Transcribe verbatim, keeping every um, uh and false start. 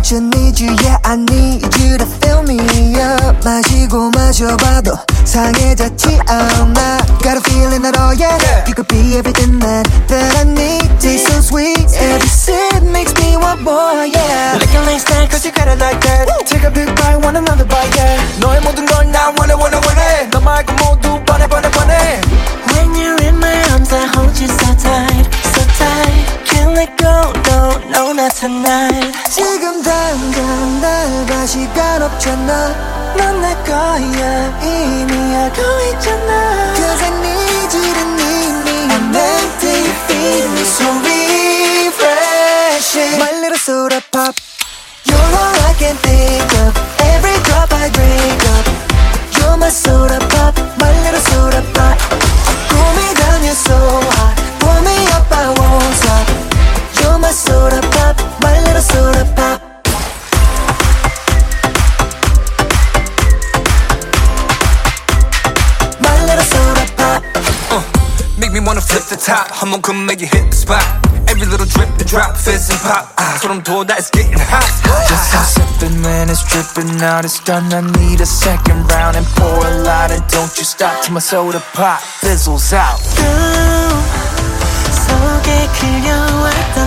I need you, yeah I need you to fill me up. 마시고 마셔봐도 상해졌지 않아. Got a feeling that oh yeah, yeah. You could be everything that, that I need. Taste so sweet, every sip makes me want more, yeah. Licking like snacks, cause you got it like that. Take a big bite, want another bite, yeah. 너의 모든 걸 나 원해 원해 원해. 너 말고 모두 뻔해 뻔해 뻔해. When you're in my arms I hold you so tight, so tight. Can't let go, no, no, not tonight. 지금 당장 날 봐 시간 없잖아. 넌 내 거야 이미 알고 있잖아. Cause I need you to need me. I'm empty, you feed me so refreshing. My little soda pop, you're all I can think of. Every drop I drink up. You're my soda pop, my little soda pop. Pull me down, you're so hot. Pull me up, I won't stop. You're my soda pop, my little soda pop. My little soda pop. uh, Make me wanna flip the top. 한번 come make you hit the spot. Every little drip and drop, fizz and pop. 소름 돋아, it's getting hot. Just I'm sipping when it's dripping out. It's done, I need a second round. And pour a lot and don't you stop till my soda pop fizzles out. 속에 그려왔던